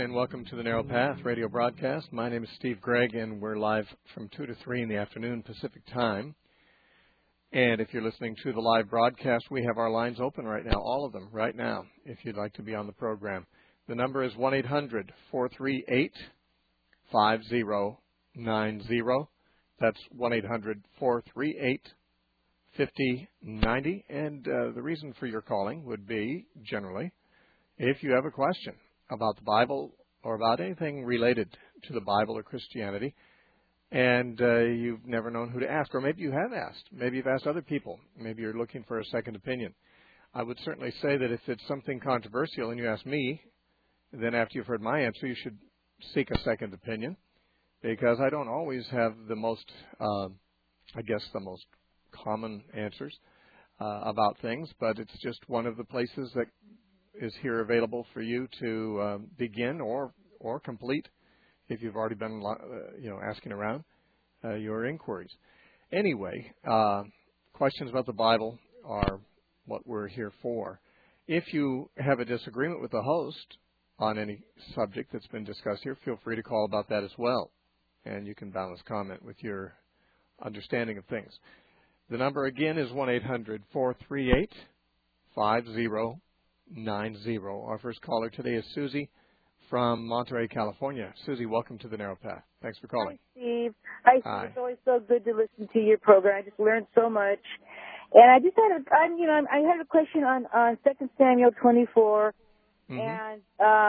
and welcome to the Narrow Path radio broadcast. My name is Steve Gregg, and we're live from 2 to 3 in the afternoon Pacific time. And if you're listening to the live broadcast, we have our lines open right now, all of them right now, if you'd like to be on the program. The number is 1-800-438-5090. That's 1-800-438-5090. And the reason for your calling would be, generally, if you have a question about the Bible or about anything related to the Bible or Christianity, and you've never known who to ask, or maybe you have asked. Maybe you've asked other people. Maybe you're looking for a second opinion. I would certainly say that if it's something controversial and you ask me, then after you've heard my answer, you should seek a second opinion, because I don't always have the most, the most common answers about things, but it's just one of the places that is here available for you to begin or complete, if you've already been asking around your inquiries. Anyway, questions about the Bible are what we're here for. If you have a disagreement with the host on any subject that's been discussed here, feel free to call about that as well, and you can balance comment with your understanding of things. The number again is 1-800-438-5090. Our first caller today is Susie from Monterey, California. Susie, welcome to the Narrow Path. Thanks for calling. Hi, Steve. Hi, Steve. It's always so good to listen to your program. I just learned so much. And I just had I had a question on 2 Samuel 24. Mm-hmm. And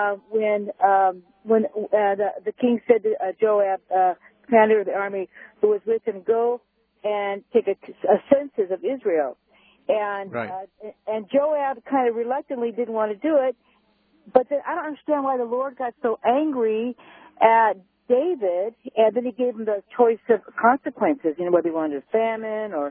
when the king said to Joab, commander of the army who was with him, go and take a census of Israel. And right. And Joab kind of reluctantly didn't want to do it. But then I don't understand why the Lord got so angry at David, and then he gave him the choice of consequences, whether he wanted a famine or,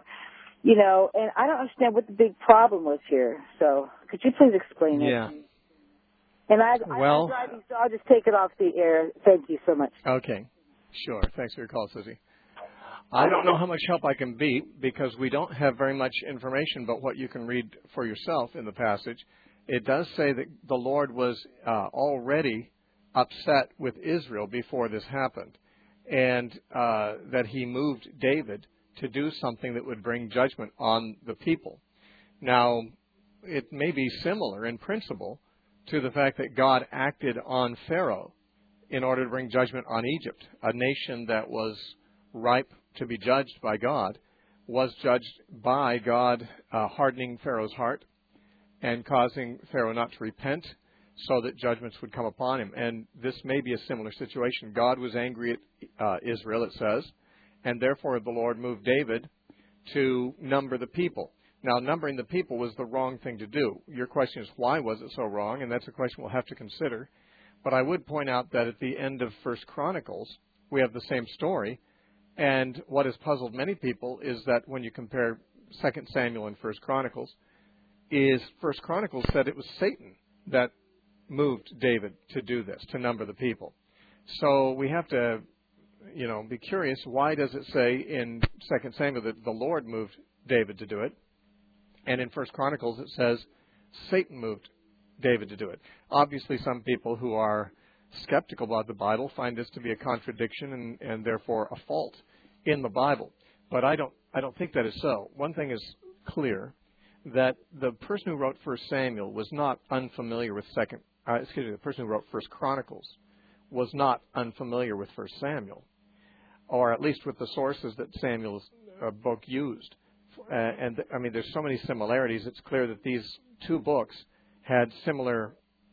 and I don't understand what the big problem was here. So could you please explain it? Yeah. And I'm driving, so I'll just take it off the air. Thank you so much. Okay. Sure. Thanks for your call, Susie. I don't know how much help I can be, because we don't have very much information but what you can read for yourself in the passage. It does say that the Lord was already upset with Israel before this happened, and that he moved David to do something that would bring judgment on the people. Now, it may be similar in principle to the fact that God acted on Pharaoh in order to bring judgment on Egypt, a nation that was ripe to be judged by God, was judged by God hardening Pharaoh's heart and causing Pharaoh not to repent, so that judgments would come upon him. And this may be a similar situation. God was angry at Israel, it says, and therefore the Lord moved David to number the people. Now, numbering the people was the wrong thing to do. Your question is, why was it so wrong? And that's a question we'll have to consider. But I would point out that at the end of 1 Chronicles, we have the same story. And what has puzzled many people is that when you compare 2 Samuel and 1 Chronicles, is 1 Chronicles said it was Satan that moved David to do this, to number the people. So we have to, be curious, why does it say in 2 Samuel that the Lord moved David to do it? And in 1 Chronicles it says Satan moved David to do it. Obviously, some people who are skeptical about the Bible find this to be a contradiction and therefore a fault in the Bible. But I don't think that is so. One thing is clear, that the person who wrote 1 Samuel was not unfamiliar with the person who wrote 1 Chronicles was not unfamiliar with 1 Samuel, or at least with the sources that Samuel's book used. There's so many similarities. It's clear that these two books had similar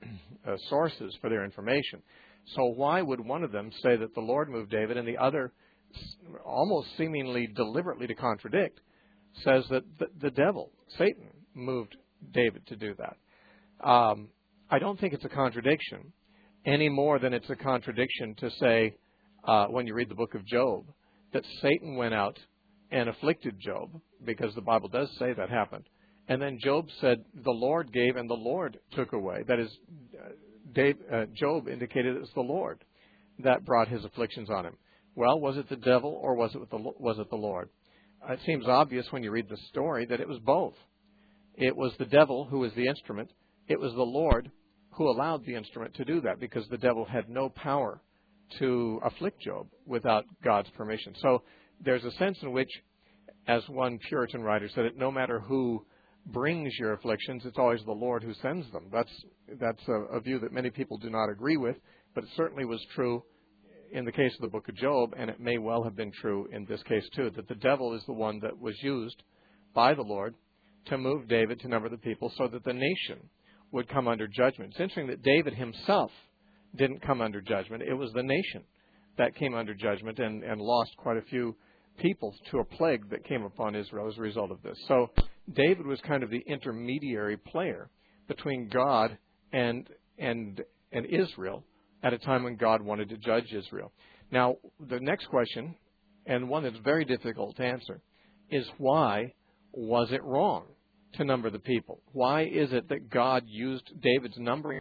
sources for their information. So why would one of them say that the Lord moved David, and the other, almost seemingly deliberately to contradict, says that the devil, Satan, moved David to do that? I don't think it's a contradiction any more than it's a contradiction to say, when you read the book of Job, that Satan went out and afflicted Job, because the Bible does say that happened. And then Job said, the Lord gave and the Lord took away. That is, Job indicated it was the Lord that brought his afflictions on him. Well, was it the devil or was it the Lord? It seems obvious when you read the story that it was both. It was the devil who was the instrument. It was the Lord who allowed the instrument to do that, because the devil had no power to afflict Job without God's permission. So there's a sense in which, as one Puritan writer said it, no matter who brings your afflictions, it's always the Lord who sends them. That's a view that many people do not agree with, but it certainly was true in the case of the book of Job, and it may well have been true in this case too, that the devil is the one that was used by the Lord to move David to number the people so that the nation would come under judgment. It's interesting that David himself didn't come under judgment. It was the nation that came under judgment and lost quite a few people to a plague that came upon Israel as a result of this. So David was kind of the intermediary player between God and Israel at a time when God wanted to judge Israel. Now, the next question, and one that's very difficult to answer, is why was it wrong to number the people? Why is it that God used David's numbering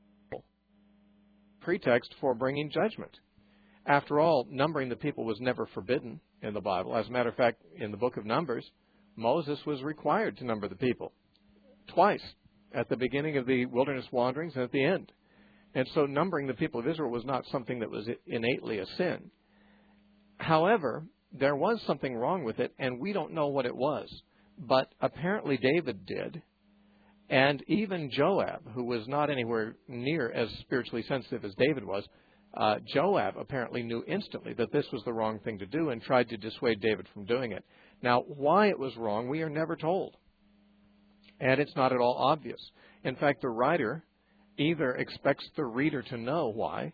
pretext for bringing judgment? After all, numbering the people was never forbidden in the Bible. As a matter of fact, in the book of Numbers, Moses was required to number the people twice, at the beginning of the wilderness wanderings and at the end. And so numbering the people of Israel was not something that was innately a sin. However, there was something wrong with it, and we don't know what it was. But apparently David did, and even Joab, who was not anywhere near as spiritually sensitive as David was, Joab apparently knew instantly that this was the wrong thing to do and tried to dissuade David from doing it. Now, why it was wrong, we are never told. And it's not at all obvious. In fact, the writer either expects the reader to know why,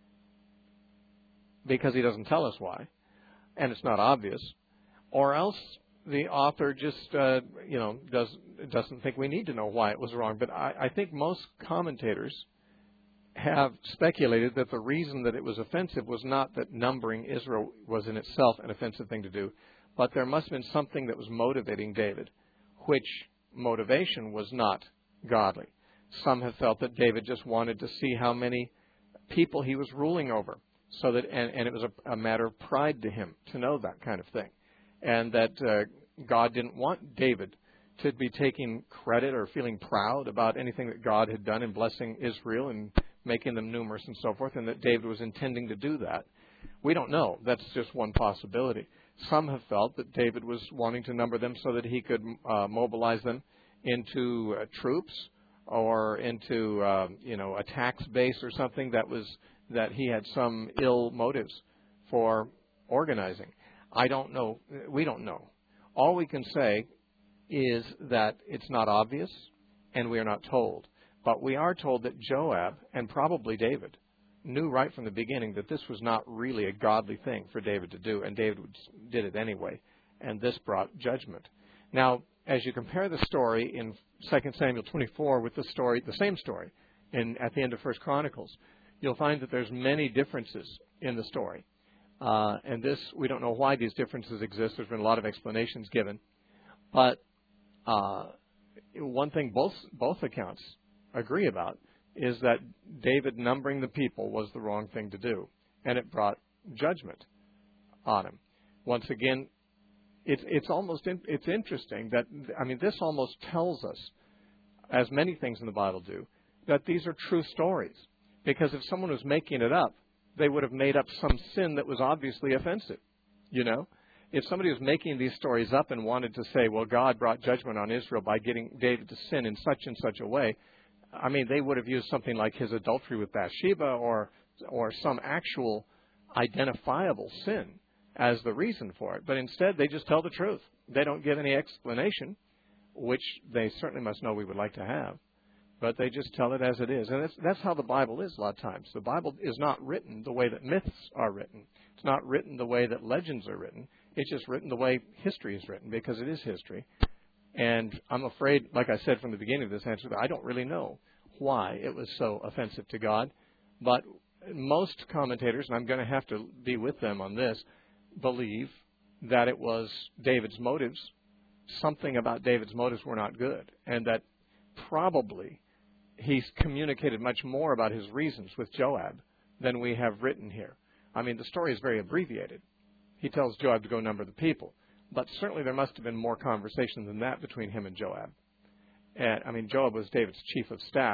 because he doesn't tell us why, and it's not obvious, or else the author just, doesn't think we need to know why it was wrong. But I think most commentators have speculated that the reason that it was offensive was not that numbering Israel was in itself an offensive thing to do, but there must have been something that was motivating David, which motivation was not godly. Some have felt that David just wanted to see how many people he was ruling over, so that and it was a matter of pride to him to know that kind of thing, and that God didn't want David to be taking credit or feeling proud about anything that God had done in blessing Israel and making them numerous and so forth, and that David was intending to do that. We don't know. That's just one possibility. Some have felt that David was wanting to number them so that he could mobilize them into troops or into a tax base or something that he had some ill motives for organizing. I don't know. We don't know. All we can say is that it's not obvious and we are not told. But we are told that Joab and probably David knew right from the beginning that this was not really a godly thing for David to do, and David did it anyway, and this brought judgment. Now, as you compare the story in 2 Samuel 24 with the same story at the end of 1 Chronicles, you'll find that there's many differences in the story. And this, we don't know why these differences exist. There's been a lot of explanations given. But one thing both accounts agree about is that David numbering the people was the wrong thing to do, and it brought judgment on him. Once again, it's interesting that, this almost tells us, as many things in the Bible do, that these are true stories. Because if someone was making it up, they would have made up some sin that was obviously offensive. If somebody was making these stories up and wanted to say, well, God brought judgment on Israel by getting David to sin in such and such a way, they would have used something like his adultery with Bathsheba or some actual identifiable sin as the reason for it. But instead, they just tell the truth. They don't give any explanation, which they certainly must know we would like to have. But they just tell it as it is. And that's how the Bible is a lot of times. The Bible is not written the way that myths are written. It's not written the way that legends are written. It's just written the way history is written, because it is history. And I'm afraid, like I said from the beginning of this answer, that I don't really know why it was so offensive to God. But most commentators, and I'm going to have to be with them on this, believe that it was David's motives. Something about David's motives were not good, and that probably he's communicated much more about his reasons with Joab than we have written here. The story is very abbreviated. He tells Joab to go number the people. But certainly there must have been more conversation than that between him and Joab. And Joab was David's chief of staff,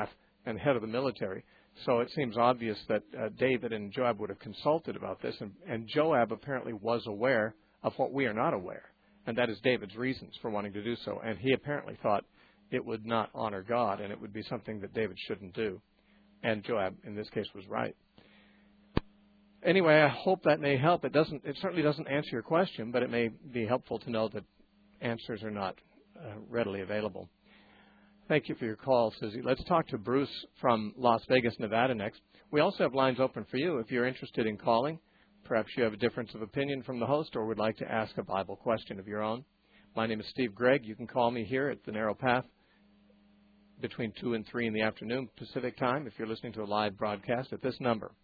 and head of the military. So it seems obvious that David and Joab would have consulted about this, and Joab apparently was aware of what we are not aware, and that is David's reasons for wanting to do so. And he apparently thought it would not honor God, and it would be something that David shouldn't do. And Joab, in this case, was right. Anyway, I hope that may help. It certainly doesn't answer your question, but it may be helpful to know that answers are not readily available. Thank you for your call, Susie. Let's talk to Bruce from Las Vegas, Nevada next. We also have lines open for you if you're interested in calling. Perhaps you have a difference of opinion from the host or would like to ask a Bible question of your own. My name is Steve Gregg. You can call me here at the Narrow Path between 2 and 3 in the afternoon Pacific time if you're listening to a live broadcast at this number,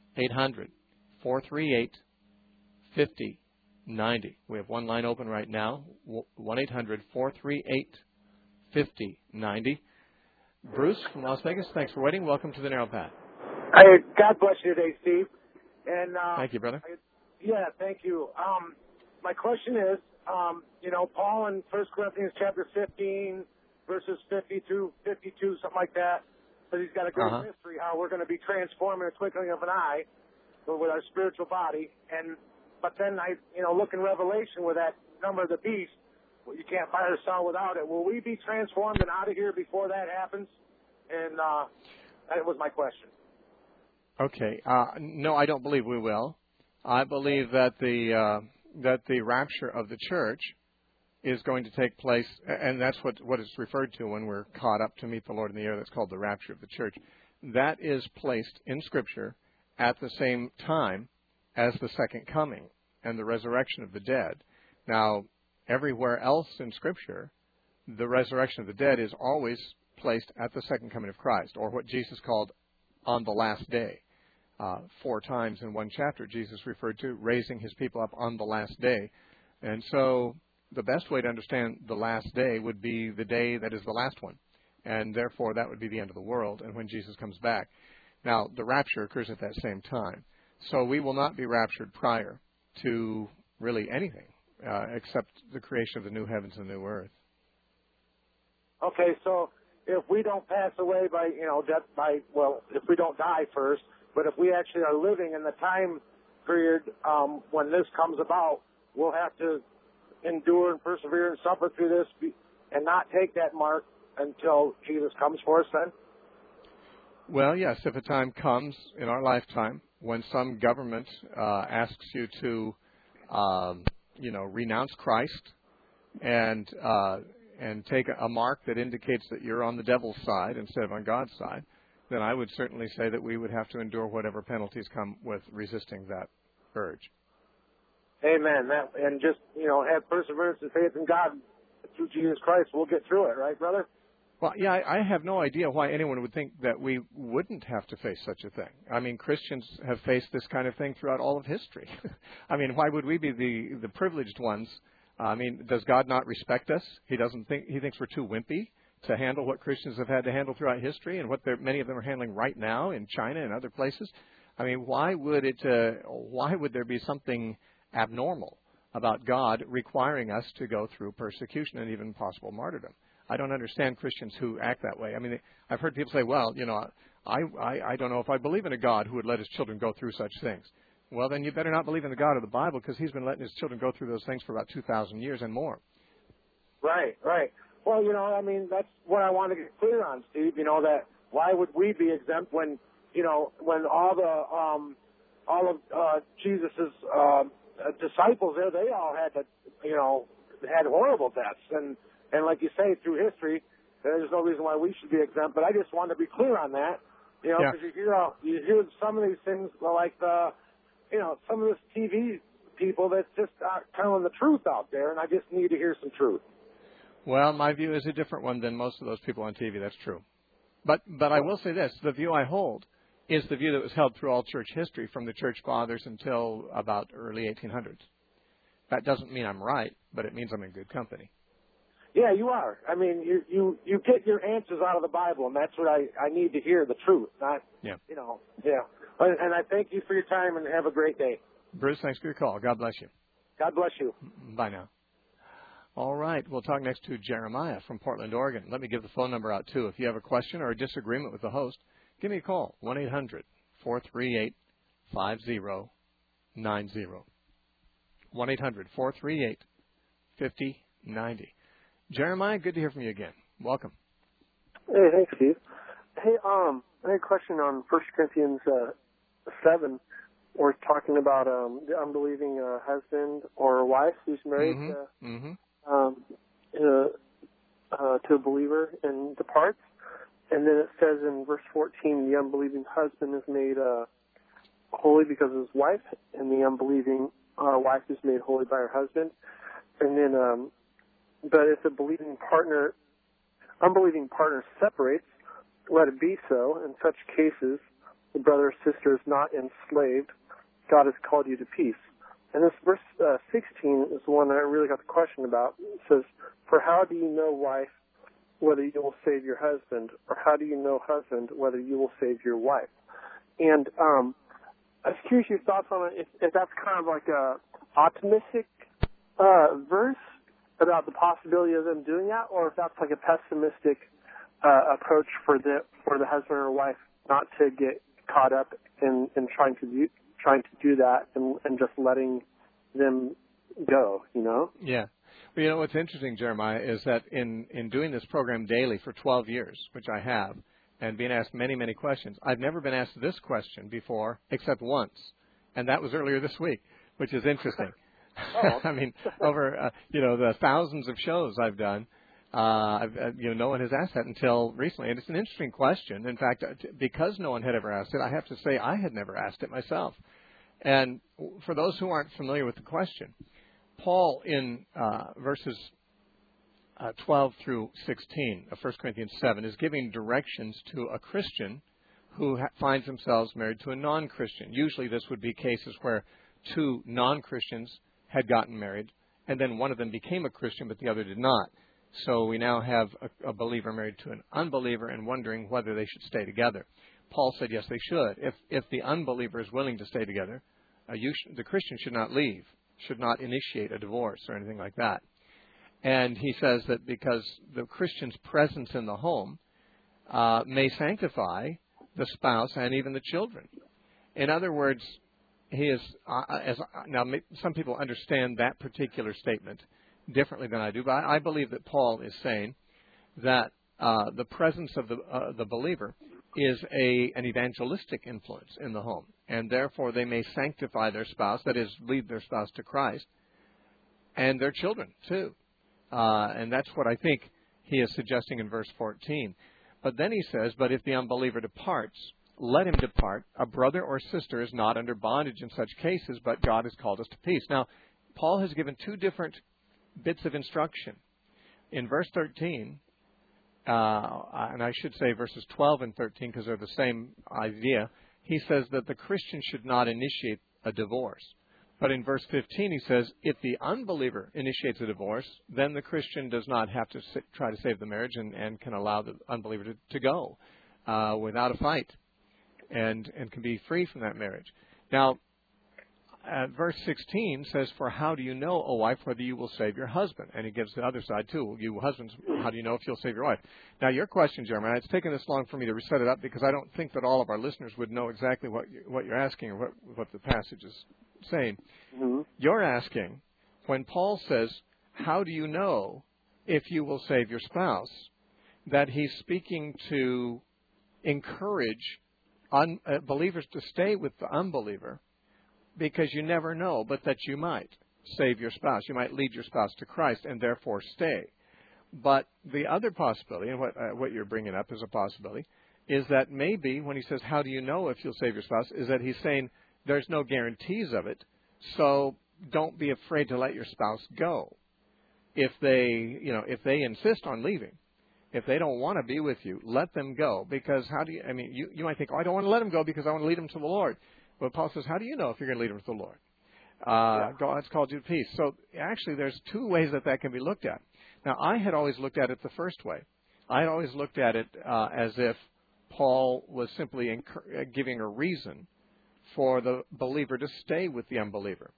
800-438-5090. We have one line open right now, 1-800-438-5090. Bruce from Las Vegas, thanks for waiting. Welcome to the Narrow Path. God bless you today, Steve. And thank you, brother. Thank you. My question is, Paul in 1 Corinthians chapter 15, verses 50 through 52, something like that, says he's got a great mystery, how we're going to be transformed in a twinkling of an eye with our spiritual body. But then I look in Revelation where that number of the beast, you can't fire a sound without it. Will we be transformed and out of here before that happens? And that was my question. Okay. No, I don't believe we will. I believe that the rapture of the church is going to take place, and that's what is referred to when we're caught up to meet the Lord in the air. That's called the rapture of the church. That is placed in Scripture at the same time as the second coming and the resurrection of the dead. Now, everywhere else in Scripture, the resurrection of the dead is always placed at the second coming of Christ, or what Jesus called on the last day. 4 times in one chapter, Jesus referred to raising his people up on the last day. And so the best way to understand the last day would be the day that is the last one. And therefore, that would be the end of the world and when Jesus comes back. Now, the rapture occurs at that same time. So we will not be raptured prior to really anything except the creation of the new heavens and the new earth. Okay, so if we don't pass away if we don't die first, but if we actually are living in the time period when this comes about, we'll have to endure and persevere and suffer through this and not take that mark until Jesus comes for us then? Well, yes, if a time comes in our lifetime when some government asks you to, renounce Christ and take a mark that indicates that you're on the devil's side instead of on God's side, then I would certainly say that we would have to endure whatever penalties come with resisting that urge. Amen. And just, have perseverance and faith in God through Jesus Christ. We'll get through it, right, brother? Well, yeah, I have no idea why anyone would think that we wouldn't have to face such a thing. I mean, Christians have faced this kind of thing throughout all of history. I mean, why would we be the privileged ones? I mean, does God not respect us? He thinks we're too wimpy to handle what Christians have had to handle throughout history and what many of them are handling right now in China and other places. I mean, why would there be something abnormal about God requiring us to go through persecution and even possible martyrdom? I don't understand Christians who act that way. I mean, I've heard people say, well, I don't know if I believe in a God who would let his children go through such things. Well, then you better not believe in the God of the Bible because he's been letting his children go through those things for about 2,000 years and more. Right. Well, that's what I want to get clear on, Steve, that why would we be exempt when all of Jesus's disciples there, they all had had horrible deaths. And like you say, through history, there's no reason why we should be exempt. But I just want to be clear on that, because you hear some of these things like some of this TV people that's just telling the truth out there, and I just need to hear some truth. Well, my view is a different one than most of those people on TV. That's true. But I will say this. The view I hold is the view that was held through all church history from the church fathers until about early 1800s. That doesn't mean I'm right, but it means I'm in good company. Yeah, you are. I mean, you get your answers out of the Bible, and that's what I need to hear, the truth, not, Yeah. And I thank you for your time, and have a great day. Bruce, thanks for your call. God bless you. God bless you. Bye now. All right. We'll talk next to Jeremiah from Portland, Oregon. Let me give the phone number out, too. If you have a question or a disagreement with the host, give me a call, 1-800-438-5090. 1-800-438-5090. Jeremiah, good to hear from you again. Welcome. Hey, thanks, Steve. Hey, I had a question on 1 Corinthians 7. We're talking about the unbelieving husband or wife who's married to a believer and departs. And then it says in verse 14, the unbelieving husband is made holy because of his wife, and the unbelieving wife is made holy by her husband. And then, but if the unbelieving partner separates, let it be so. In such cases, the brother or sister is not enslaved. God has called you to peace. And this verse 16 is the one that I really got the question about. It says, for how do you know, wife, whether you will save your husband? Or how do you know, husband, whether you will save your wife? And I was curious your thoughts on it, if that's kind of like a optimistic verse about the possibility of them doing that, or if that's like a pessimistic approach for the husband or wife not to get caught up in trying to do that and just letting them go, you know? Yeah. Well, you know, what's interesting, Jeremiah, is that in doing this program daily for 12 years, which I have, and being asked many, many questions, I've never been asked this question before except once, and that was earlier this week, which is interesting. Oh. I mean, over, the thousands of shows I've done, no one has asked that until recently. And it's an interesting question. In fact, because no one had ever asked it, I have to say I had never asked it myself. And for those who aren't familiar with the question, Paul in verses 12 through 16 of 1 Corinthians 7 is giving directions to a Christian who finds themselves married to a non-Christian. Usually this would be cases where two non-Christians had gotten married, and then one of them became a Christian, but the other did not. So we now have a believer married to an unbeliever and wondering whether they should stay together. Paul said, yes, they should. If the unbeliever is willing to stay together, the Christian should not leave, should not initiate a divorce or anything like that. And he says that because the Christian's presence in the home may sanctify the spouse and even the children. In other words, he is, now some people understand that particular statement differently than I do, but I believe that Paul is saying that the presence of the believer is an evangelistic influence in the home, and therefore they may sanctify their spouse, that is, lead their spouse to Christ, and their children too. And that's what I think he is suggesting in verse 14. But then he says, but if the unbeliever departs, let him depart. A brother or sister is not under bondage in such cases, but God has called us to peace. Now, Paul has given two different bits of instruction. In verse 13, and I should say verses 12 and 13 because they're the same idea, he says that the Christian should not initiate a divorce. But in verse 15 he says, if the unbeliever initiates a divorce, then the Christian does not have to try to save the marriage and can allow the unbeliever to go without a fight and can be free from that marriage. Now, verse 16 says, for how do you know, O wife, whether you will save your husband? And he gives the other side, too. You husbands, how do you know if you'll save your wife? Now, your question, Jeremiah, it's taken this long for me to set it up because I don't think that all of our listeners would know exactly what you're asking or what the passage is saying. Mm-hmm. You're asking, when Paul says, how do you know if you will save your spouse, that he's speaking to encourage believers to stay with the unbeliever, because you never know, but that you might save your spouse. You might lead your spouse to Christ and therefore stay. But the other possibility, and what you're bringing up as a possibility, is that maybe when he says, how do you know if you'll save your spouse, is that he's saying there's no guarantees of it, so don't be afraid to let your spouse go. If they insist on leaving, if they don't want to be with you, let them go. Because you might think, I don't want to let them go because I want to lead them to the Lord. But Paul says, how do you know if you're going to lead them to the Lord? God's called you to peace. So actually there's two ways that can be looked at. Now, I had always looked at it the first way. I had always looked at it as if Paul was simply giving a reason for the believer to stay with the unbeliever.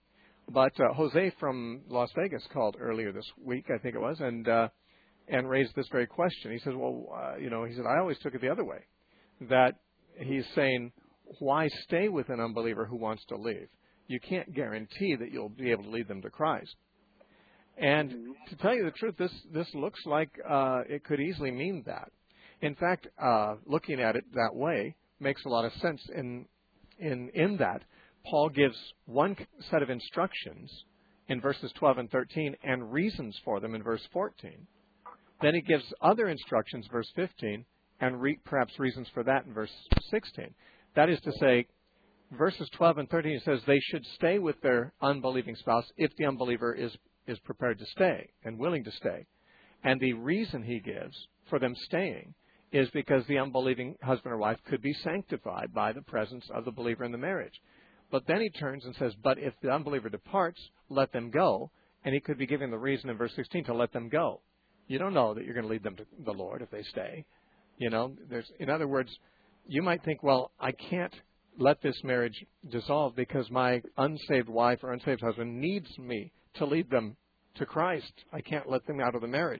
But Jose from Las Vegas called earlier this week, I think it was, and raised this very question. He says, he said, I always took it the other way, that he's saying, why stay with an unbeliever who wants to leave? You can't guarantee that you'll be able to lead them to Christ. And to tell you the truth, this looks like it could easily mean that. In fact, looking at it that way makes a lot of sense in that Paul gives one set of instructions in verses 12 and 13 and reasons for them in verse 14. Then he gives other instructions, verse 15, and perhaps reasons for that in verse 16. That is to say, verses 12 and 13 says they should stay with their unbelieving spouse if the unbeliever is prepared to stay and willing to stay. And the reason he gives for them staying is because the unbelieving husband or wife could be sanctified by the presence of the believer in the marriage. But then he turns and says, but if the unbeliever departs, let them go. And he could be giving the reason in verse 16 to let them go. You don't know that you're going to lead them to the Lord if they stay. In other words, you might think, well, I can't let this marriage dissolve because my unsaved wife or unsaved husband needs me to lead them to Christ. I can't let them out of the marriage.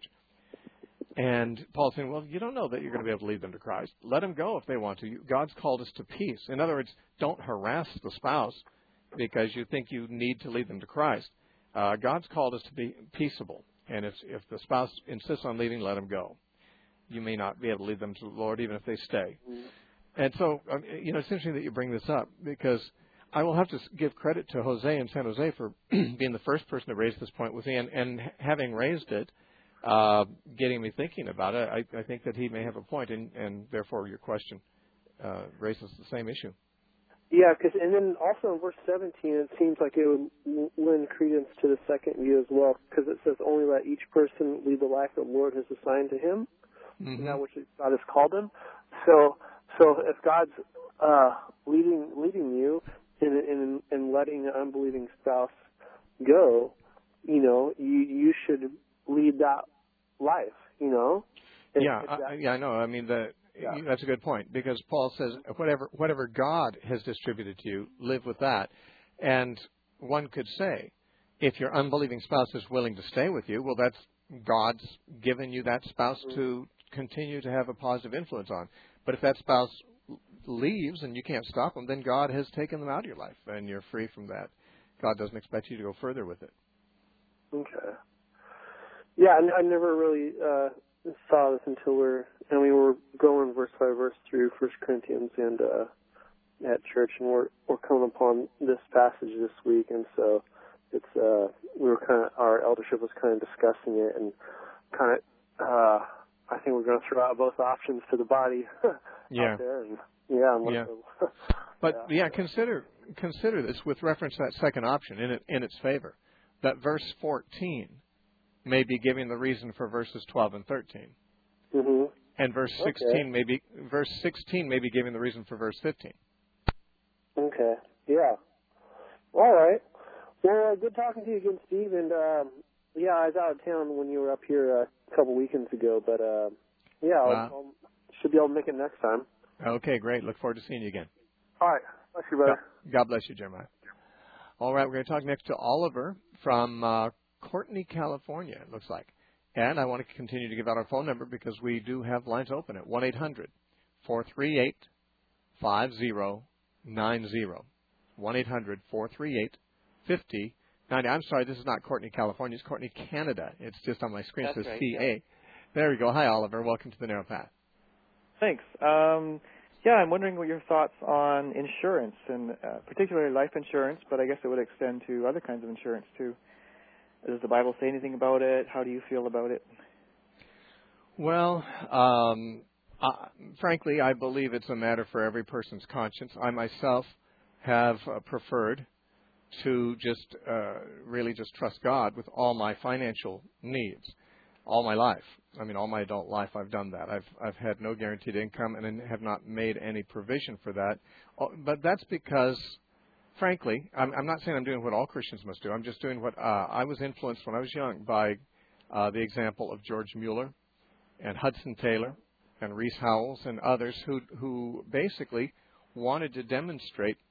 And Paul's saying, well, you don't know that you're going to be able to lead them to Christ. Let them go if they want to. God's called us to peace. In other words, don't harass the spouse because you think you need to lead them to Christ. God's called us to be peaceable. And if the spouse insists on leaving, let them go. You may not be able to lead them to the Lord even if they stay. And so, it's interesting that you bring this up because I will have to give credit to Jose in San Jose for being the first person to raise this point with me and having raised it, getting me thinking about it. I think that he may have a point, and therefore your question raises the same issue. Yeah, and then also in verse 17, it seems like it would lend credence to the second view as well, because it says, only let each person lead the life that the Lord has assigned to him, and that which God has called him. So if God's leading you in letting an unbelieving spouse go, you should lead that life, I know. I mean, that's a good point, because Paul says whatever God has distributed to you, live with that. And one could say, if your unbelieving spouse is willing to stay with you, well, that's God's given you that spouse to continue to have a positive influence on. But if that spouse leaves and you can't stop them, then God has taken them out of your life, and you're free from that. God doesn't expect you to go further with it. Okay. Yeah, I never really saw this until we were going verse by verse through 1 Corinthians and at church, and we're coming upon this passage this week, and so it's our eldership was kind of discussing it, and kind of I think we're going to throw out both options to the body out there, and consider this with reference to that second option in its favor, that verse 14 may be giving the reason for verses 12 and 13. Mm-hmm. And verse 16 may be giving the reason for verse 15. Okay. Yeah. All right. Well, good talking to you again, Steve. And I was out of town when you were up here a couple weekends ago, but I should be able to make it next time. Okay, great. Look forward to seeing you again. All right. Bless you, brother. God bless you, Jeremiah. All right, we're going to talk next to Oliver from Courtney, California, it looks like. And I want to continue to give out our phone number because we do have lines open at 1-800-438-5090. 1-800-438-5090. I'm sorry, this is not Courtney, California. It's Courtney, Canada. It's just on my screen. It says right, CA. Yeah. There we go. Hi, Oliver. Welcome to the Narrow Path. Thanks. I'm wondering what your thoughts on insurance, and particularly life insurance, but I guess it would extend to other kinds of insurance too. Does the Bible say anything about it? How do you feel about it? Well, frankly, I believe it's a matter for every person's conscience. I myself have preferred to really just trust God with all my financial needs, all my life. I mean, all my adult life, I've done that. I've had no guaranteed income and have not made any provision for that. But that's because, frankly, I'm not saying I'm doing what all Christians must do. I'm just doing what I was influenced when I was young by the example of George Mueller and Hudson Taylor and Rees Howells and others who basically wanted to demonstrate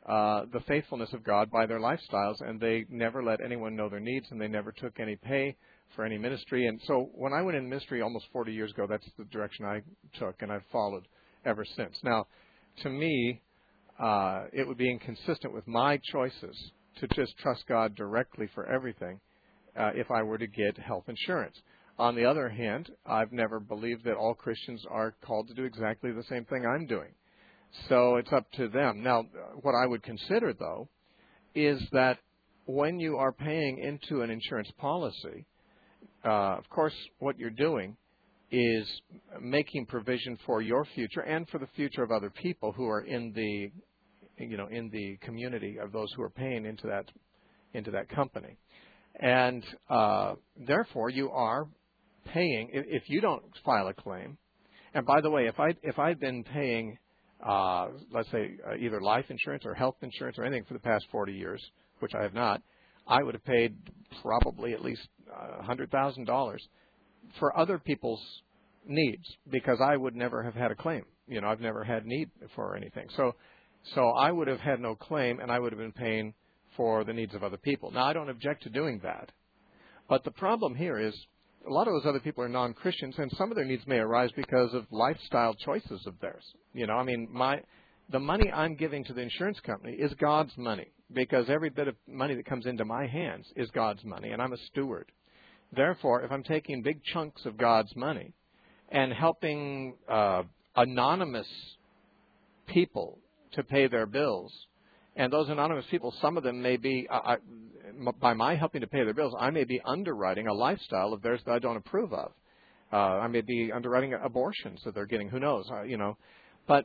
the faithfulness of God by their lifestyles, and they never let anyone know their needs, and they never took any pay for any ministry. And so when I went in ministry almost 40 years ago, that's the direction I took, and I've followed ever since. Now, to me, it would be inconsistent with my choices to just trust God directly for everything if I were to get health insurance. On the other hand, I've never believed that all Christians are called to do exactly the same thing I'm doing. So it's up to them. Now, what I would consider, though, is that when you are paying into an insurance policy, of course, what you're doing is making provision for your future and for the future of other people who are in the, in the community of those who are paying into that company. And therefore, you are paying if you don't file a claim. And by the way, if I'd been paying, let's say, either life insurance or health insurance or anything for the past 40 years, which I have not, I would have paid probably at least $100,000 for other people's needs, because I would never have had a claim. I've never had need for anything. So I would have had no claim, and I would have been paying for the needs of other people. Now, I don't object to doing that. But the problem here is a lot of those other people are non-Christians, and some of their needs may arise because of lifestyle choices of theirs. The money I'm giving to the insurance company is God's money, because every bit of money that comes into my hands is God's money, and I'm a steward. Therefore, if I'm taking big chunks of God's money and helping anonymous people to pay their bills, and those anonymous people, some of them may be, by my helping to pay their bills, I may be underwriting a lifestyle of theirs that I don't approve of. I may be underwriting abortions that they're getting. Who knows? But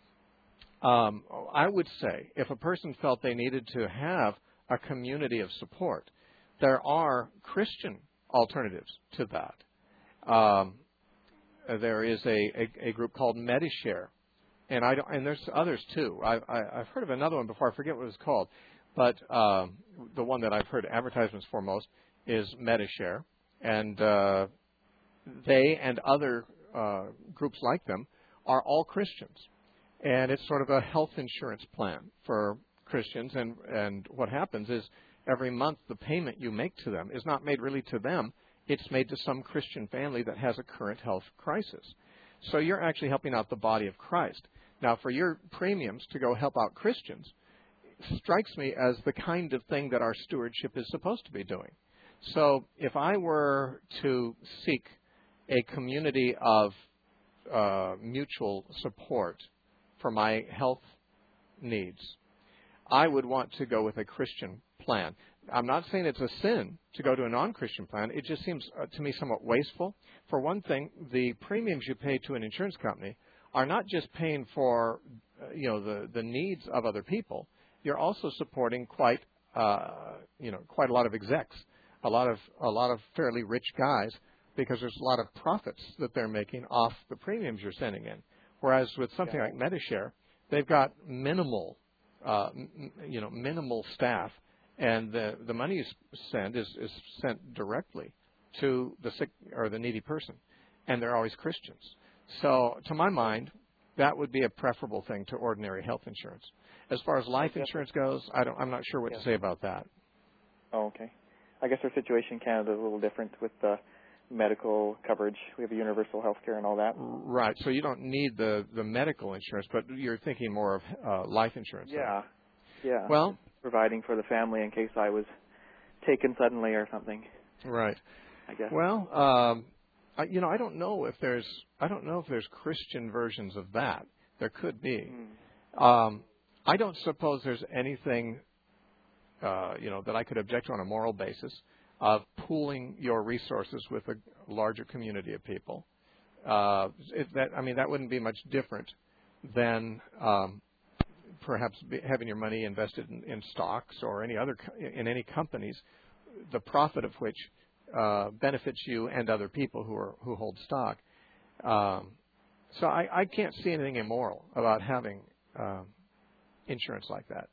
I would say if a person felt they needed to have a community of support, there are Christian alternatives to that. There is a group called Medishare. And there's others too. I've heard of another one before. I forget what it was called, but the one that I've heard advertisements for most is Medishare, and they and other groups like them are all Christians, and it's sort of a health insurance plan for Christians. And what happens is every month the payment you make to them is not made really to them; it's made to some Christian family that has a current health crisis. So you're actually helping out the body of Christ. Now, for your premiums to go help out Christians strikes me as the kind of thing that our stewardship is supposed to be doing. So if I were to seek a community of mutual support for my health needs, I would want to go with a Christian plan. I'm not saying it's a sin to go to a non-Christian plan. It just seems to me somewhat wasteful. For one thing, the premiums you pay to an insurance company are not just paying for the needs of other people. You're also supporting quite a lot of execs, a lot of fairly rich guys, because there's a lot of profits that they're making off the premiums you're sending in. Whereas with something like Medishare, they've got minimal staff, and the money you send is sent directly to the sick or the needy person, and they're always Christians. So, to my mind, that would be a preferable thing to ordinary health insurance. As far as life insurance goes, I'm not sure what to say about that. Oh, okay. I guess our situation in Canada is a little different with the medical coverage. We have a universal health care and all that. Right. So you don't need the medical insurance, but you're thinking more of life insurance. Yeah. Yeah. Well, providing for the family in case I was taken suddenly or something. Right. I guess. Well, I don't know if there's Christian versions of that. There could be. I don't suppose there's anything that I could object to on a moral basis of pooling your resources with a larger community of people. That wouldn't be much different than perhaps having your money invested in stocks or in any companies, the profit of which benefits you and other people who hold stock. So I can't see anything immoral about having insurance like that.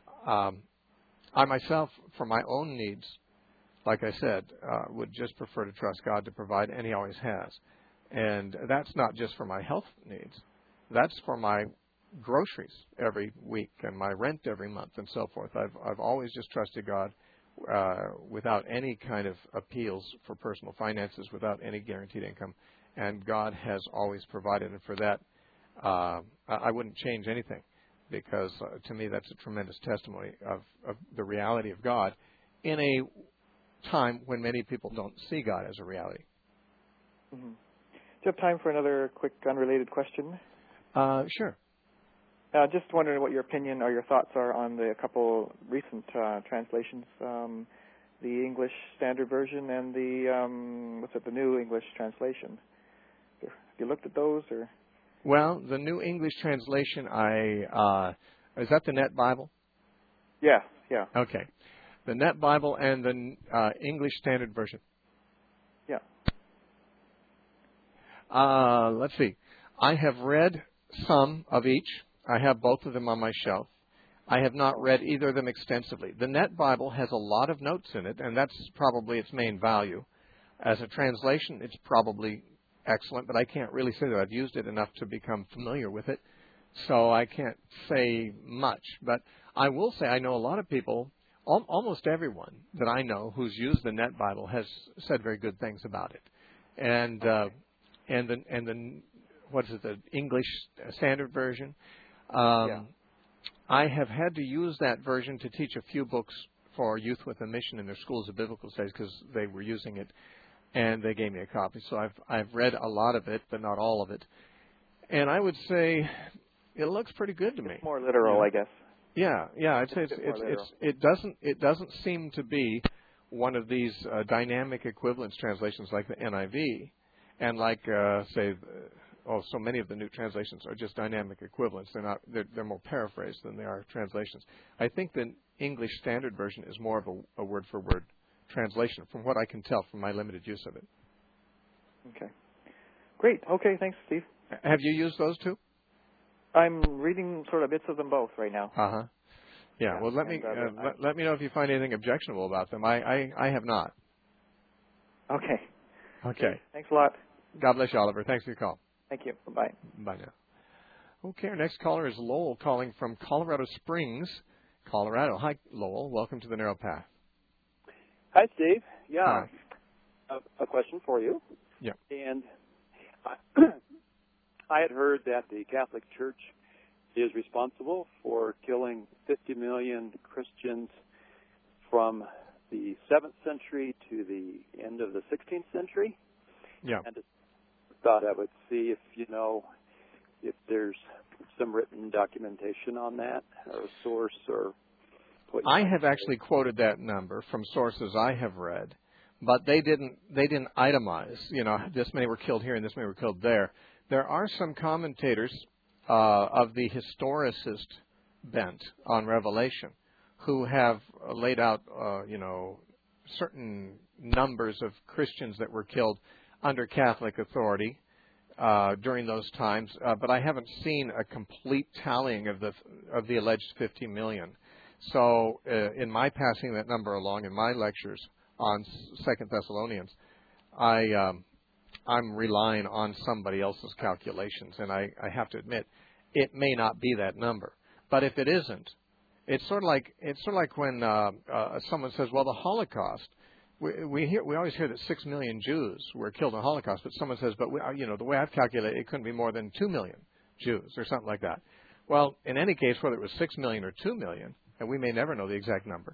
I myself, for my own needs, like I said, would just prefer to trust God to provide, and He always has. And that's not just for my health needs. That's for my groceries every week and my rent every month and so forth. I've always just trusted God without any kind of appeals for personal finances, without any guaranteed income, and God has always provided. And for that, I wouldn't change anything, because to me that's a tremendous testimony of the reality of God in a time when many people don't see God as a reality. Mm-hmm. Do you have time for another quick unrelated question? Sure. Just wondering what your opinion or your thoughts are on a couple recent translations, the English Standard Version and the New English Translation. Have you looked at those, or? Well, the New English Translation, is that the Net Bible? Yeah. Okay. The Net Bible and the English Standard Version. Yeah. Let's see. I have read some of each. I have both of them on my shelf. I have not read either of them extensively. The Net Bible has a lot of notes in it, and that's probably its main value. As a translation, it's probably excellent, but I can't really say that I've used it enough to become familiar with it, so I can't say much. But I will say I know a lot of people, almost everyone that I know who's used the Net Bible has said very good things about it. And the English Standard Version. I have had to use that version to teach a few books for Youth with a Mission in their schools of biblical studies, because they were using it, and they gave me a copy. So I've read a lot of it, but not all of it. And I would say it looks pretty good to me. It's more literal, I guess. Yeah. I'd say it doesn't seem to be one of these dynamic equivalence translations like the NIV, and like so many of the new translations are just dynamic equivalents. They're more paraphrased than they are translations. I think the English Standard Version is more of a word-for-word translation, from what I can tell from my limited use of it. Okay. Great. Okay, thanks, Steve. Have you used those two? I'm reading sort of bits of them both right now. Uh-huh. Yeah, well, let me know if you find anything objectionable about them. I have not. Okay. Okay. Thanks a lot. God bless you, Oliver. Thanks for your call. Thank you. Bye-bye. Bye now. Okay, our next caller is Lowell, calling from Colorado Springs, Colorado. Hi, Lowell. Welcome to the Narrow Path. Hi, Steve. Yeah. Hi. A question for you. Yeah. And I had heard that the Catholic Church is responsible for killing 50 million Christians from the 7th century to the end of the 16th century. Yeah. And thought I would see if there's some written documentation on that, or a source, or what. I have actually quoted that number from sources I have read, but they didn't itemize. This many were killed here and this many were killed there. There are some commentators of the historicist bent on Revelation who have laid out certain numbers of Christians that were killed under Catholic authority during those times, but I haven't seen a complete tallying of the alleged 50 million. So in my passing that number along in my lectures on 2 Thessalonians, I'm relying on somebody else's calculations, and I have to admit it may not be that number. But if it isn't, it's sort of like when someone says, "Well, the Holocaust." We always hear that 6 million Jews were killed in the Holocaust, but someone says, "But the way I've calculated, it couldn't be more than 2 million Jews or something like that." Well, in any case, whether it was 6 million or 2 million, and we may never know the exact number,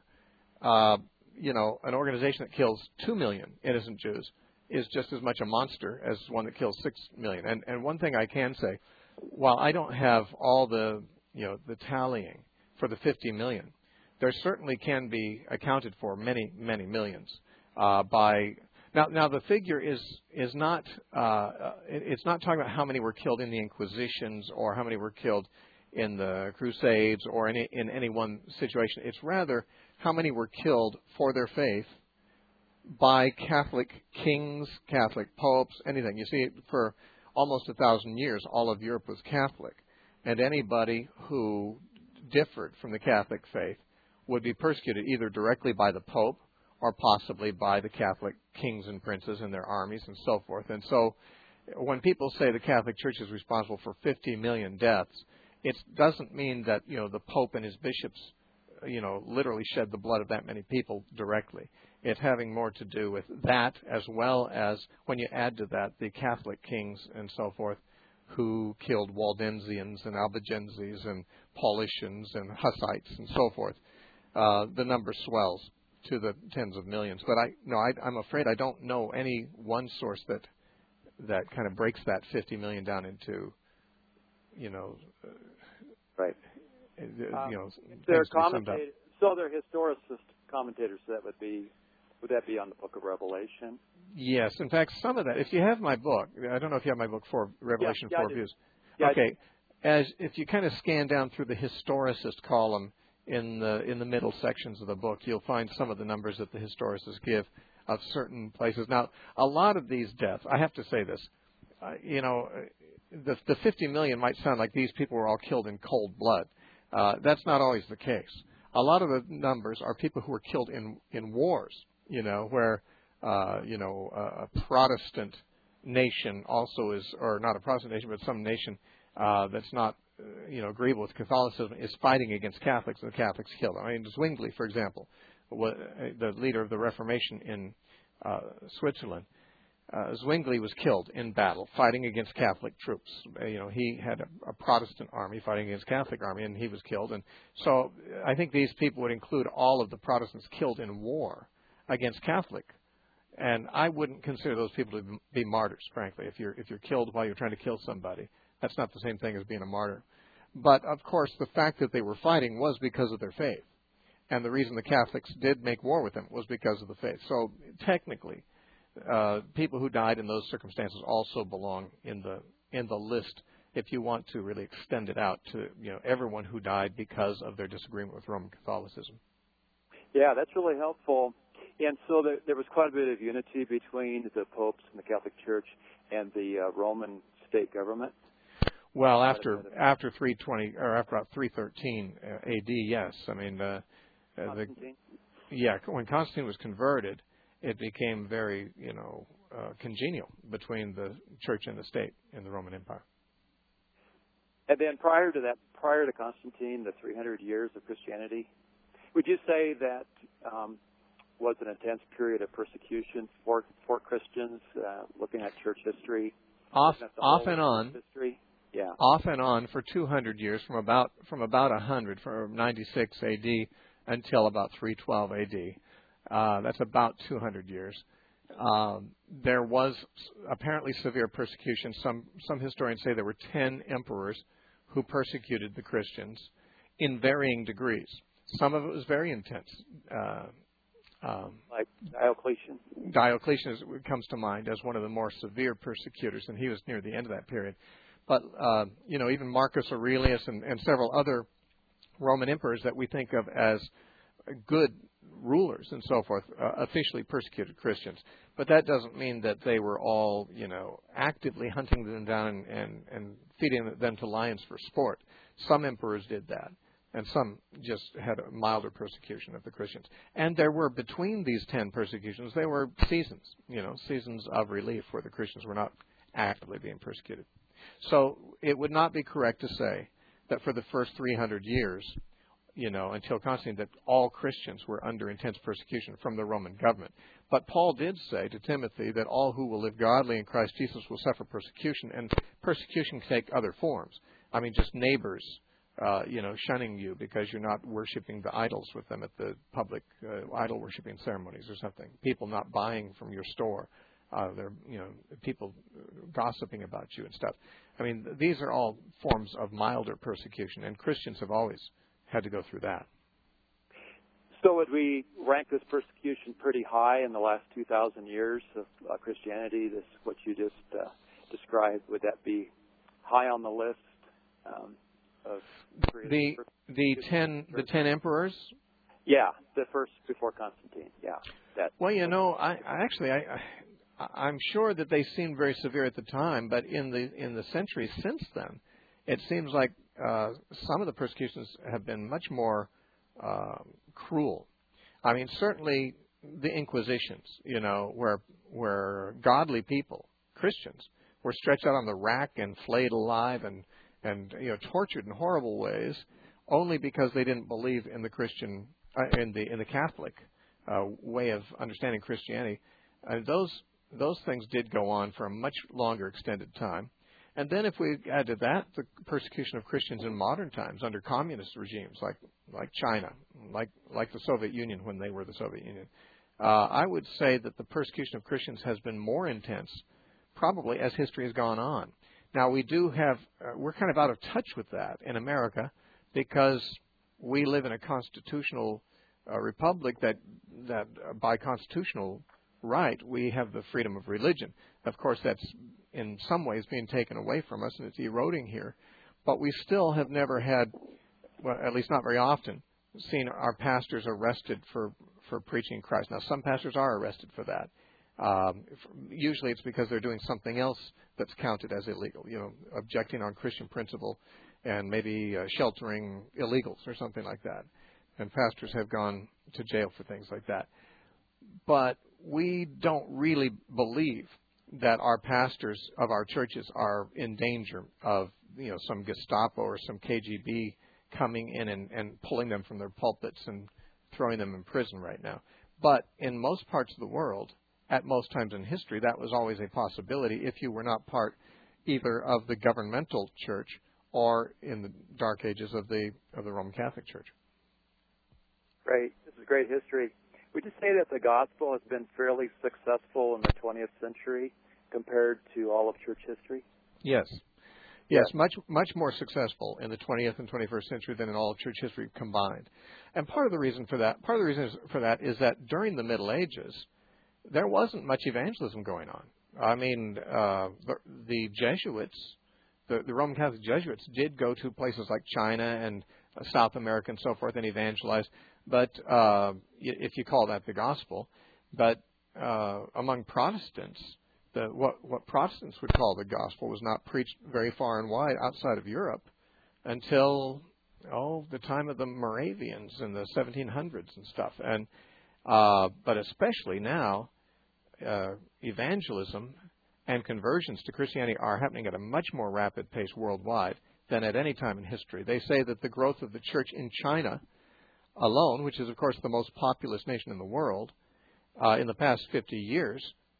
an organization that kills 2 million innocent Jews is just as much a monster as one that kills 6 million. And one thing I can say, while I don't have all the tallying for the 50 million, there certainly can be accounted for many, many millions by. Now the figure is not it's not talking about how many were killed in the Inquisitions or how many were killed in the Crusades or in any one situation. It's rather how many were killed for their faith by Catholic kings, Catholic popes, anything. You see, for almost 1,000 years, all of Europe was Catholic, and anybody who differed from the Catholic faith would be persecuted either directly by the Pope or possibly by the Catholic kings and princes and their armies and so forth. And so when people say the Catholic Church is responsible for 50 million deaths, it doesn't mean that the Pope and his bishops literally shed the blood of that many people directly. It's having more to do with that, as well as when you add to that the Catholic kings and so forth who killed Waldensians and Albigenses and Paulicians and Hussites and so forth. The number swells to the tens of millions. But I'm afraid I don't know any one source that kind of breaks that 50 million down into, right. They're commentators. So they're historicist commentators. Would that be on the Book of Revelation? Yes. In fact, some of that. If you have my book, I don't know if you have my book for Revelation 4 Views. Yeah, okay. If you kind of scan down through the historicist column in the middle sections of the book, you'll find some of the numbers that the historicists give of certain places. Now, a lot of these deaths, I have to say this, the 50 million might sound like these people were all killed in cold blood. That's not always the case. A lot of the numbers are people who were killed in wars, where a Protestant nation also is, or not a Protestant nation, but some nation that's not agreeable with Catholicism is fighting against Catholics, and the Catholics kill them. I mean, Zwingli, for example, the leader of the Reformation in Switzerland. Zwingli was killed in battle fighting against Catholic troops. He had a Protestant army fighting against Catholic army, and he was killed. And so I think these people would include all of the Protestants killed in war against Catholic. And I wouldn't consider those people to be martyrs, frankly. If you're killed while you're trying to kill somebody, that's not the same thing as being a martyr. But of course, the fact that they were fighting was because of their faith, and the reason the Catholics did make war with them was because of the faith. So technically, people who died in those circumstances also belong in the list. If you want to really extend it out to everyone who died because of their disagreement with Roman Catholicism. Yeah, that's really helpful. And so there was quite a bit of unity between the popes and the Catholic Church and the Roman state government. Well, after 320 or after about 313 A.D., yes. I mean, Constantine? When Constantine was converted, it became very congenial between the church and the state in the Roman Empire. And then prior to Constantine, the 300 years of Christianity, would you say that was an intense period of persecution for Christians, looking at church history? Off and on. History? Yeah. Off and on for 200 years, from about 100, from 96 A.D. until about 312 A.D. That's about 200 years. There was apparently severe persecution. Some historians say there were 10 emperors who persecuted the Christians in varying degrees. Some of it was very intense. Like Diocletian. Diocletian comes to mind as one of the more severe persecutors, and he was near the end of that period. But, even Marcus Aurelius and several other Roman emperors that we think of as good rulers and so forth officially persecuted Christians. But that doesn't mean that they were all, actively hunting them down and feeding them to lions for sport. Some emperors did that, and some just had a milder persecution of the Christians. And there were, between these 10 persecutions, there were seasons, seasons of relief where the Christians were not actively being persecuted. So it would not be correct to say that for the first 300 years, until Constantine, that all Christians were under intense persecution from the Roman government. But Paul did say to Timothy that all who will live godly in Christ Jesus will suffer persecution, and persecution can take other forms. I mean, just neighbors, shunning you because you're not worshiping the idols with them at the public idol worshiping ceremonies or something. People not buying from your store. People gossiping about you and stuff. I mean, these are all forms of milder persecution, and Christians have always had to go through that. So would we rank this persecution pretty high in the last 2,000 years of Christianity? This, what you just described, would that be high on the list of the 10 emperors? Yeah, the first before Constantine. Yeah. I'm sure that they seemed very severe at the time, but in the centuries since then, it seems like some of the persecutions have been much more cruel. I mean, certainly the Inquisitions, where godly people, Christians, were stretched out on the rack and flayed alive and and tortured in horrible ways, only because they didn't believe in the Christian in the Catholic way of understanding Christianity. Those things did go on for a much longer extended time. And then if we add to that the persecution of Christians in modern times under communist regimes like China, like the Soviet Union when they were the Soviet Union, I would say that the persecution of Christians has been more intense probably as history has gone on. Now we're kind of out of touch with that in America because we live in a constitutional republic that by constitutional right we have the freedom of religion. Of course, that's in some ways being taken away from us, and it's eroding here. But we still have never had, well, at least not very often, seen our pastors arrested for preaching Christ. Now, some pastors are arrested for that. Usually it's because they're doing something else that's counted as illegal, objecting on Christian principle and maybe sheltering illegals or something like that. And pastors have gone to jail for things like that. But we don't really believe that our pastors of our churches are in danger of, some Gestapo or some KGB coming in and pulling them from their pulpits and throwing them in prison right now. But in most parts of the world, at most times in history, that was always a possibility if you were not part either of the governmental church or in the dark ages of the Roman Catholic Church. Great. This is great history. Would you say that the gospel has been fairly successful in the 20th century compared to all of church history? Yes. Yes, much more successful in the 20th and 21st century than in all of church history combined. And part of the reason for that is that during the Middle Ages, there wasn't much evangelism going on. I mean, the Jesuits, the Roman Catholic Jesuits did go to places like China and South America and so forth and evangelize, but if you call that the gospel. But among Protestants, what Protestants would call the gospel was not preached very far and wide outside of Europe until the time of the Moravians in the 1700s and stuff. And but especially now, evangelism and conversions to Christianity are happening at a much more rapid pace worldwide than at any time in history. They say that the growth of the church in China alone, which is of course the most populous nation in the world, in the past 50 years,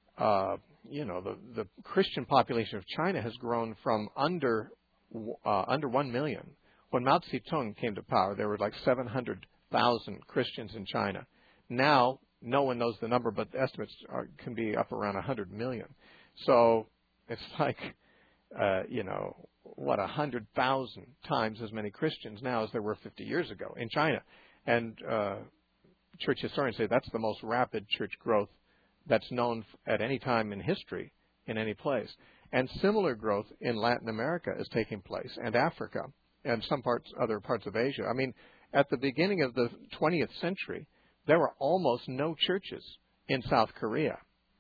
the Christian population of China has grown from under 1 million. When Mao Zedong came to power, there were like 700,000 Christians in China. Now, no one knows the number, but the estimates can be up around 100 million. So it's like, 100,000 times as many Christians now as there were 50 years ago in China. And church historians say that's the most rapid church growth that's known at any time in history in any place. And similar growth in Latin America is taking place, and Africa, and other parts of Asia. I mean, at the beginning of the 20th century, there were almost no churches in South Korea.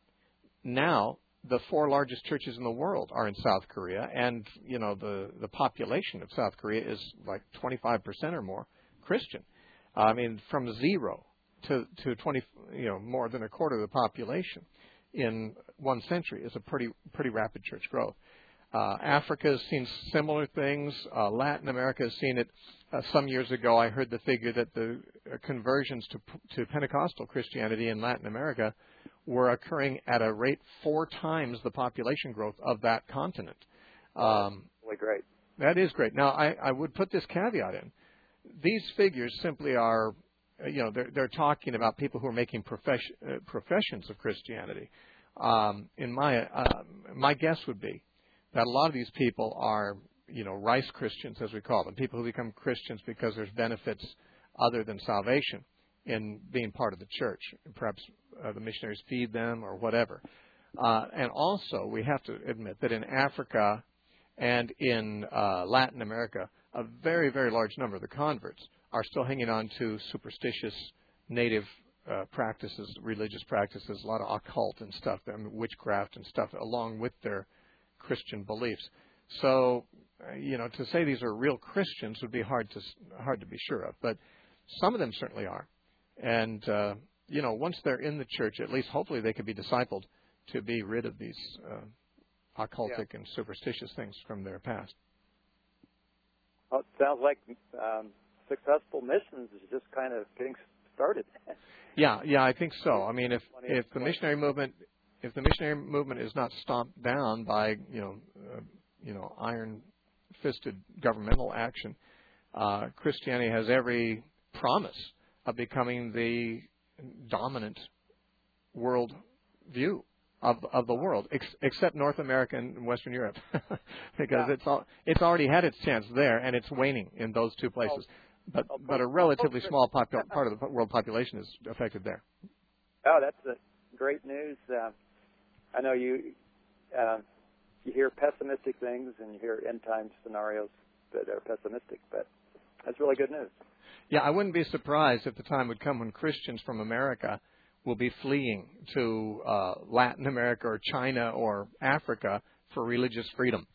Now, the 4 largest churches in the world are in South Korea, and the population of South Korea is like 25% or more Christian. I mean, from 0 to 20, more than a quarter of the population in 1 century is a pretty rapid church growth. Africa has seen similar things. Latin America has seen it. Some years ago, I heard the figure that the conversions to Pentecostal Christianity in Latin America were occurring at a rate 4 times the population growth of that continent. Really great. That is great. Now, I would put this caveat in. These figures simply are, they're talking about people who are making professions of Christianity. In my guess would be that a lot of these people are, rice Christians, as we call them, people who become Christians because there's benefits other than salvation in being part of the church. Perhaps the missionaries feed them or whatever. And also, we have to admit that in Africa and in Latin America, a very, very large number of the converts are still hanging on to superstitious native practices, religious practices, a lot of occult and stuff, witchcraft and stuff, along with their Christian beliefs. So, to say these are real Christians would be hard to be sure of, but some of them certainly are. And, once they're in the church, at least hopefully they could be discipled to be rid of these occultic and superstitious things from their past. Well, it sounds like successful missions is just kind of getting started. Yeah, I think so. I mean, if the missionary movement is not stomped down by iron-fisted governmental action, Christianity has every promise of becoming the dominant world view of the world, except North America and Western Europe, because it's already had its chance there, and it's waning in those two places. But a relatively small part of the world population is affected there. Oh, that's great news. I know you hear pessimistic things and you hear end time scenarios that are pessimistic, but that's really good news. Yeah, I wouldn't be surprised if the time would come when Christians from America will be fleeing to Latin America or China or Africa for religious freedom,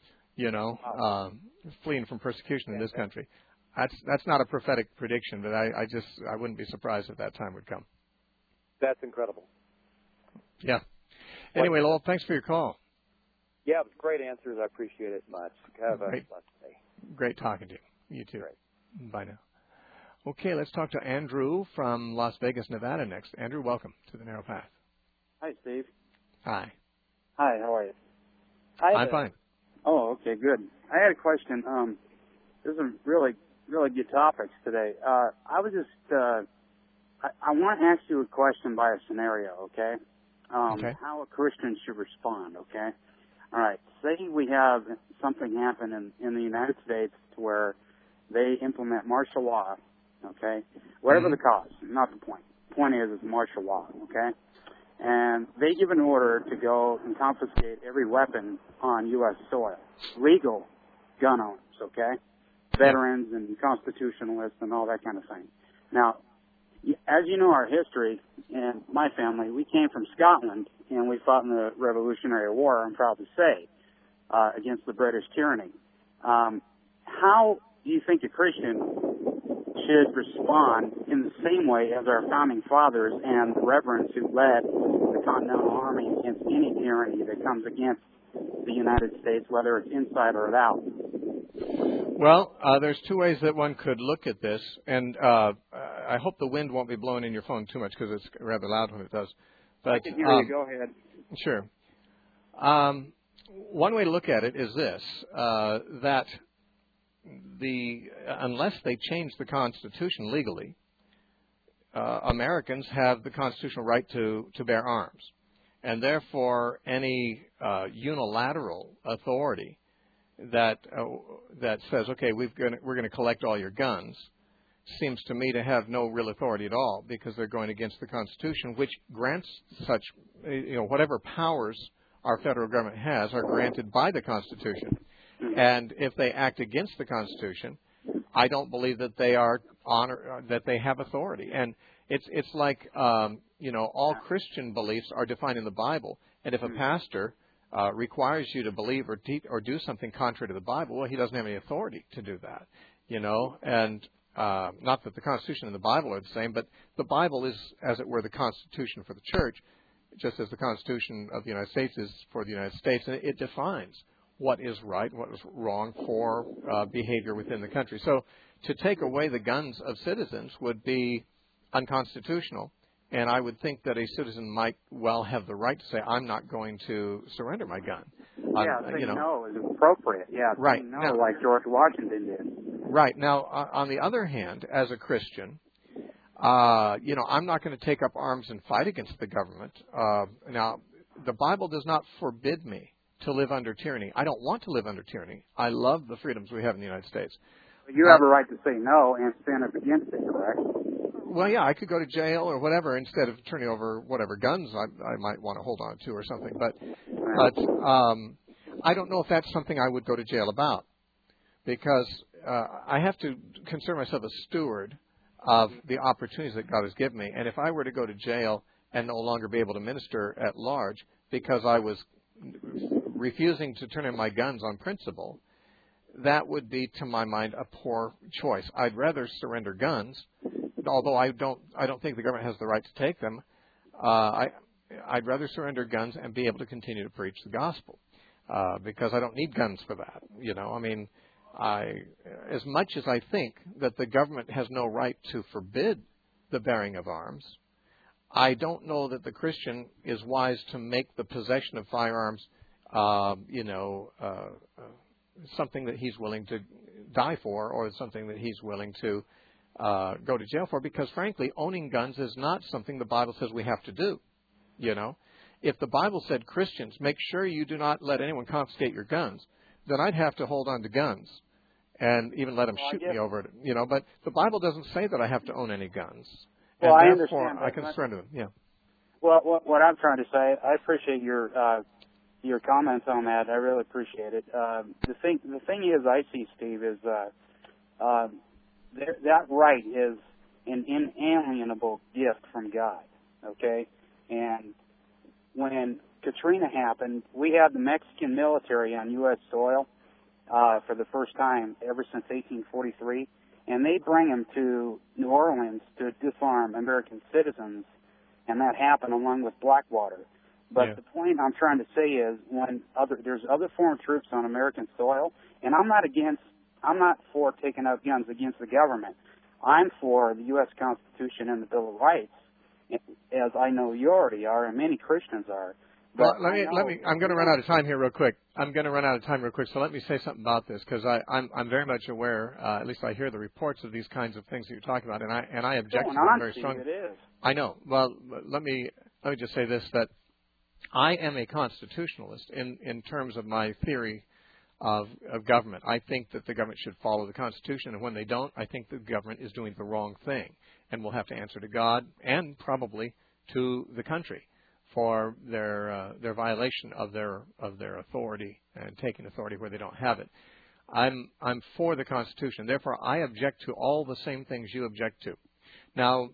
fleeing from persecution in this country. That's not a prophetic prediction, but I wouldn't be surprised if that time would come. That's incredible. Yeah. Anyway, Lowell, thanks for your call. Yeah, great answers. I appreciate it much. Have a blessed day. Great talking to you. You too. Great. Bye now. Okay, let's talk to Andrew from Las Vegas, Nevada next. Andrew, welcome to the Narrow Path. Hi, Steve. Hi. Hi, how are you? I'm fine. Oh, okay, good. I had a question. There's some really good topics today. I was just, I want to ask you a question by a scenario, okay? Okay. How a Christian should respond, okay? All right. Say we have something happen in the United States to where they implement martial law, okay? Whatever the cause, not the point. The point is it's martial law, okay? And they give an order to go and confiscate every weapon on U.S. soil. Legal gun owners, okay? Veterans and constitutionalists and all that kind of thing. Now, as you know our history, and my family, we came from Scotland, and we fought in the Revolutionary War, I'm proud to say, against the British tyranny. How do you think a Christian should respond in the same way as our founding fathers and the reverends who led the Continental Army against any tyranny that comes against the United States, whether it's inside or out? Well, there's two ways that one could look at this, and I hope the wind won't be blowing in your phone too much because it's rather loud when it does. But, I can hear you. Go ahead. Sure. One way to look at it is this, that unless they change the Constitution legally, Americans have the constitutional right to bear arms. And therefore, any unilateral authority that says, okay, we're going to collect all your guns, seems to me to have no real authority at all, because they're going against the Constitution, which grants such, whatever powers our federal government has are granted by the Constitution. And if they act against the Constitution, I don't believe that they have authority. And it's like all Christian beliefs are defined in the Bible. And if a pastor requires you to believe or do something contrary to the Bible, well, he doesn't have any authority to do that. And not that the Constitution and the Bible are the same, but the Bible is, as it were, the Constitution for the church, just as the Constitution of the United States is for the United States, and it defines what is right, what is wrong for behavior within the country. So to take away the guns of citizens would be unconstitutional, and I would think that a citizen might well have the right to say, I'm not going to surrender my gun. Saying no is appropriate. Yeah, right. Saying no, like George Washington did. Right. Now, on the other hand, as a Christian, I'm not going to take up arms and fight against the government. Now, the Bible does not forbid me to live under tyranny. I don't want to live under tyranny. I love the freedoms we have in the United States. You have a right to say no and stand up against it, correct? Well, yeah, I could go to jail or whatever instead of turning over whatever guns I might want to hold on to or something. But I don't know if that's something I would go to jail about, because I have to consider myself a steward of the opportunities that God has given me. And if I were to go to jail and no longer be able to minister at large because I was refusing to turn in my guns on principle, that would be, to my mind, a poor choice. I'd rather surrender guns, although I don't think the government has the right to take them. I'd rather surrender guns and be able to continue to preach the gospel, because I don't need guns for that. as much as I think that the government has no right to forbid the bearing of arms, I don't know that the Christian is wise to make the possession of firearms, something that he's willing to die for, or something that he's willing to go to jail for, because frankly, owning guns is not something the Bible says we have to do. If the Bible said, Christians, make sure you do not let anyone confiscate your guns, then I'd have to hold on to guns and even let them shoot me over it. But the Bible doesn't say that I have to own any guns. Well, and I therefore, understand. I can surrender them. Yeah. Well, what I'm trying to say, I appreciate your comments on that. I really appreciate it. The thing is, I see, Steve, is that right is an inalienable gift from God. Okay, and when Katrina happened, we had the Mexican military on U.S. soil for the first time ever since 1843, and they bring them to New Orleans to disarm American citizens, and that happened along with Blackwater. But the point I'm trying to say is when there's other foreign troops on American soil, and I'm not for taking out guns against the government. I'm for the U.S. Constitution and the Bill of Rights, as I know you already are, and many Christians are. Well, I'm going to run out of time here real quick. So let me say something about this, because I'm very much aware, at least I hear the reports of these kinds of things that you're talking about, and I object to them very strongly. It is. I know. Well, let me just say this, that I am a constitutionalist in terms of my theory of government. I think that the government should follow the Constitution, and when they don't, I think the government is doing the wrong thing, and will have to answer to God and probably to the country for their violation of their authority and taking authority where they don't have it. I'm for the Constitution. Therefore, I object to all the same things you object to. Now,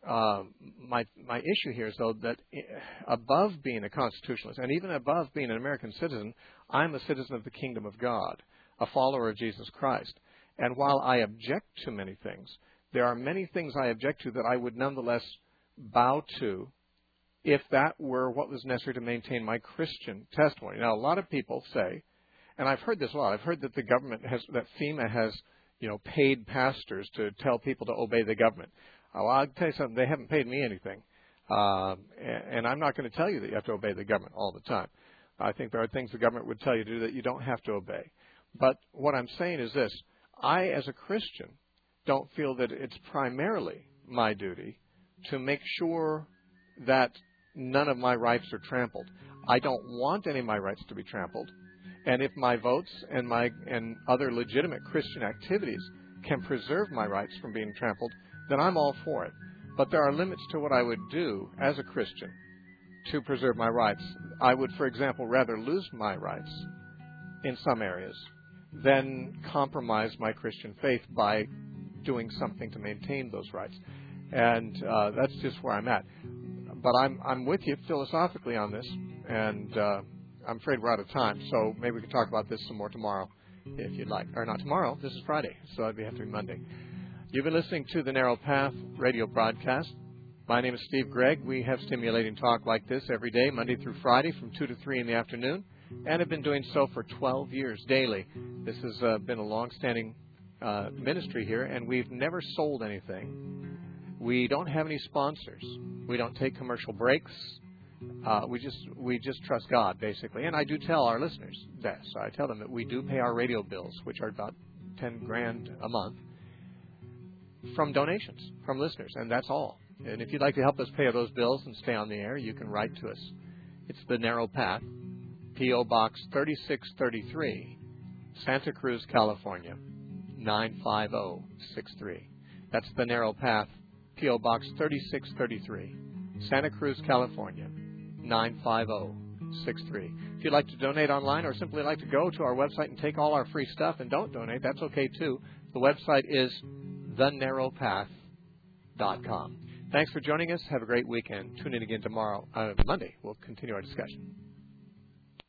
my issue here is, though, that above being a constitutionalist and even above being an American citizen, I'm a citizen of the kingdom of God, a follower of Jesus Christ. And while I object to many things, there are many things I object to that I would nonetheless bow to if that were what was necessary to maintain my Christian testimony. Now, a lot of people say, and I've heard this a lot, I've heard that the government that FEMA has, paid pastors to tell people to obey the government. Well, I'll tell you something, they haven't paid me anything. And I'm not going to tell you that you have to obey the government all the time. I think there are things the government would tell you to do that you don't have to obey. But what I'm saying is this, I, as a Christian, don't feel that it's primarily my duty to make sure that none of my rights are trampled. I don't want any of my rights to be trampled. And if my votes and other legitimate Christian activities can preserve my rights from being trampled, then I'm all for it. But there are limits to what I would do as a Christian to preserve my rights. I would, for example, rather lose my rights in some areas than compromise my Christian faith by doing something to maintain those rights. And that's just where I'm at. But I'm with you philosophically on this, and I'm afraid we're out of time, so maybe we can talk about this some more tomorrow if you'd like. Or not tomorrow, this is Friday, so it'd have to be Monday. You've been listening to the Narrow Path radio broadcast. My name is Steve Gregg. We have stimulating talk like this every day, Monday through Friday from 2 to 3 in the afternoon, and have been doing so for 12 years daily. This has been a long-standing ministry here, and we've never sold anything. We don't have any sponsors. We don't take commercial breaks. We just trust God, basically. And I do tell our listeners that. So I tell them that we do pay our radio bills, which are about $10,000 a month, from donations from listeners, and that's all. And if you'd like to help us pay those bills and stay on the air, you can write to us. It's The Narrow Path, P.O. Box 3633, Santa Cruz, California, 95063. That's The Narrow Path, P.O. Box 3633, Santa Cruz, California, 95063. If you'd like to donate online or simply like to go to our website and take all our free stuff and don't donate, that's okay too. The website is thenarrowpath.com. Thanks for joining us. Have a great weekend. Tune in again tomorrow, Monday. We'll continue our discussion.